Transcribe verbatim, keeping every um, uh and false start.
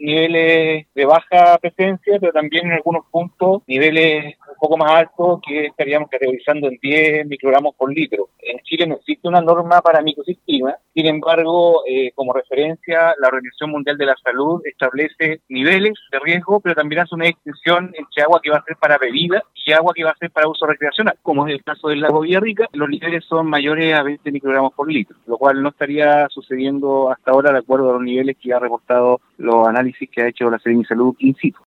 niveles de baja presencia, pero también en algunos puntos niveles un poco más altos que estaríamos categorizando en diez microgramos por litro. En Chile no existe una norma para microcistema, sin embargo, eh, como referencia, la Organización Mundial de la Salud establece niveles de riesgo, pero también hace una distinción entre agua que va a ser para bebida y agua que va a ser para uso recreacional. Como es el caso del lago Villarrica, los niveles son mayores a veinte microgramos por litro, lo cual no estaría sucediendo hasta ahora de acuerdo a los niveles que ha reportado los análisis que ha hecho la Seremi Salud in situ.